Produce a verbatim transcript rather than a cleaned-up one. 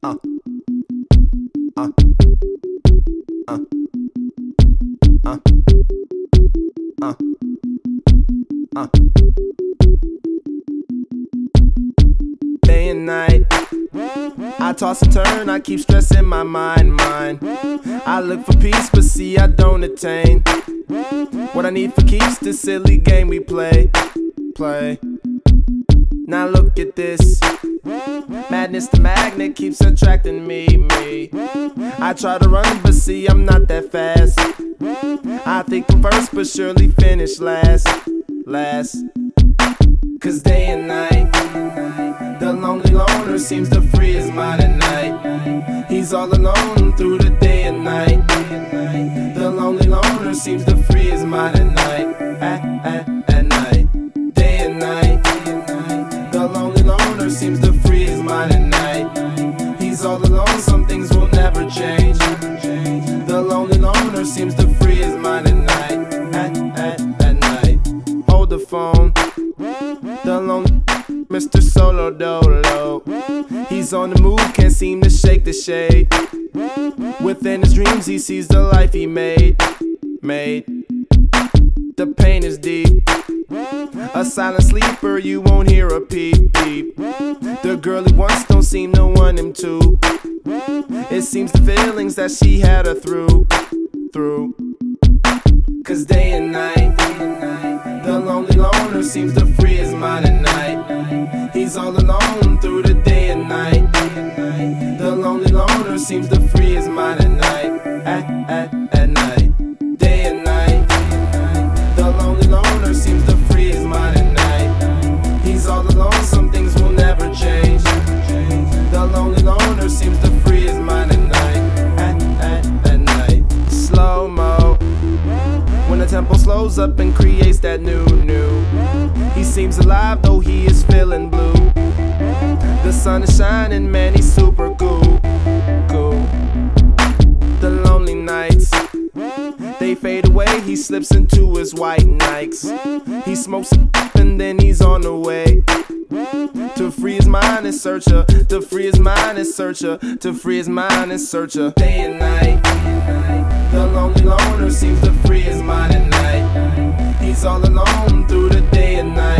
uh, uh, uh, uh, uh, uh. Day and night, I toss and turn, I keep stressing my mind, mind. I look for peace, but see I don't attain what I need for keeps this silly game we play, play. Now look at this, madness the magnet keeps attracting me, me. I try to run, but see I'm not that fast. I think I'm first, but surely finish last, last. Cause day and night, the lonely loner seems to free his mind at night. He's all alone through the day and night. The lonely loner seems to free his mind at night, at, at, at night. Day and night, the lonely loner seems to free his mind at night. He's all alone, some things will never change. The lonely loner seems to free his mind at night, at, at, at night. Hold the phone, the lonely Mister Solo Dolo. He's on the move, can't seem to shake the shade. Within his dreams he sees the life he made, made. The pain is deep, a silent sleeper, you won't hear a peep, peep. The girl he wants don't seem to want him to. It seems the feelings that she had her through, through. Cause day and night, the lonely loner seems to free his mind at night. He's all alone through the day and night. The lonely loner seems to free his mind at night, at, at, at night. Day and night, the lonely loner seems to free his mind at night. He's all alone, some things will never change. The lonely loner seems to free his mind at night, at, at, at night. Slow-mo, when the tempo slows up and creates that new, new. He seems alive though he is feeling blue. The sun is shining, man, he's super cool, cool. The lonely nights, they fade away, he slips into his white Nikes. He smokes and then he's on the way to free his mind and search her, to free his mind and search her, to free his mind and search her. Day and night, the lonely loner seems to free his mind at night. He's all alone through the day and night.